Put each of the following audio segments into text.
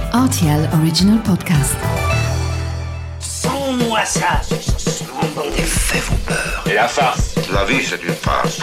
RTL Original Podcast. Sans-moi ça, c'est bon. Les faits vont peur. Et la farce? La vie, c'est une farce.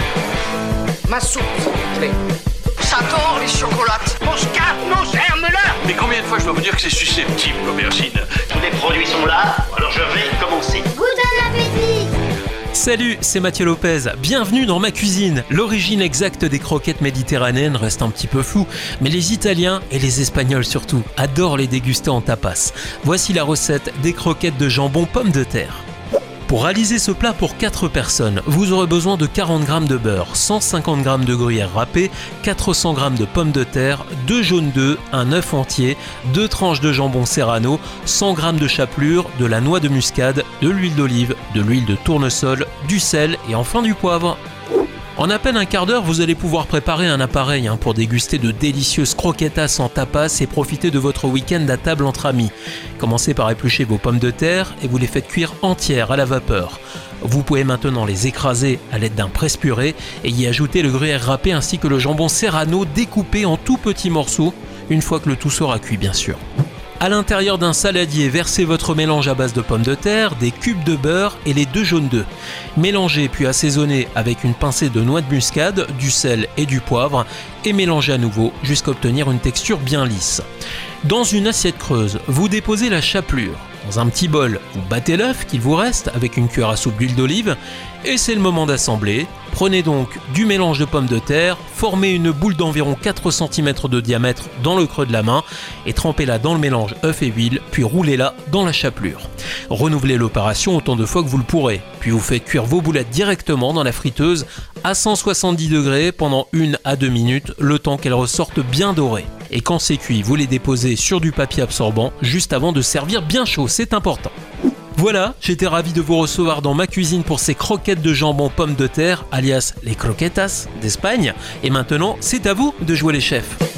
Ma soupe, s'il vous plaît. J'adore les chocolates. Mon scarpe, mon germe-là. Mais combien de fois je dois vous dire que c'est susceptible, l'aubergine? Tous les produits sont là, alors je vais commencer. Bon appétit! Salut, c'est Mathieu Lopez, bienvenue dans ma cuisine. L'origine exacte des croquettes méditerranéennes reste un petit peu floue, mais les Italiens, et les Espagnols surtout, adorent les déguster en tapas. Voici la recette des croquettes de jambon pommes de terre. Pour réaliser ce plat pour 4 personnes, vous aurez besoin de 40 g de beurre, 150 g de gruyère râpée, 400 g de pommes de terre, 2 jaunes d'œufs, un œuf entier, 2 tranches de jambon serrano, 100 g de chapelure, de la noix de muscade, de l'huile d'olive, de l'huile de tournesol, du sel et enfin du poivre. En à peine un quart d'heure, vous allez pouvoir préparer un appareil pour déguster de délicieuses croquetas en tapas et profiter de votre week-end à table entre amis. Commencez par éplucher vos pommes de terre et vous les faites cuire entières à la vapeur. Vous pouvez maintenant les écraser à l'aide d'un presse-purée et y ajouter le gruyère râpé ainsi que le jambon serrano découpé en tout petits morceaux, une fois que le tout sera cuit bien sûr. À l'intérieur d'un saladier, versez votre mélange à base de pommes de terre, des cubes de beurre et les 2 jaunes d'œufs. Mélangez puis assaisonnez avec une pincée de noix de muscade, du sel et du poivre et mélangez à nouveau jusqu'à obtenir une texture bien lisse. Dans une assiette creuse, vous déposez la chapelure. Dans un petit bol, vous battez l'œuf qu'il vous reste avec une cuillère à soupe d'huile d'olive et c'est le moment d'assembler. Prenez donc du mélange de pommes de terre, formez une boule d'environ 4 cm de diamètre dans le creux de la main et trempez-la dans le mélange œuf et huile, puis roulez-la dans la chapelure. Renouvelez l'opération autant de fois que vous le pourrez, puis vous faites cuire vos boulettes directement dans la friteuse à 170 degrés pendant 1 à 2 minutes, le temps qu'elles ressortent bien dorées. Et quand c'est cuit, vous les déposez sur du papier absorbant juste avant de servir bien chaud, c'est important. Voilà, j'étais ravi de vous recevoir dans ma cuisine pour ces croquettes de jambon pommes de terre, alias les croquetas d'Espagne. Et maintenant, c'est à vous de jouer les chefs.